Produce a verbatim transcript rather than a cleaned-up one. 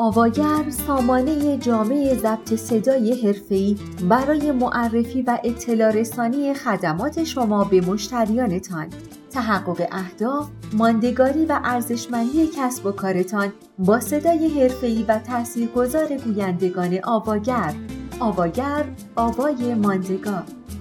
آواگر سامانه جامع ضبط صدای حرفه‌ای برای معرفی و اطلاع رسانی خدمات شما به مشتریانتان، تحقق اهداف، ماندگاری و ارزشمندی کسب و کارتان با صدای حرفه‌ای و تاثیرگذار گویندگان آواگر. آواگر، آوای ماندگار.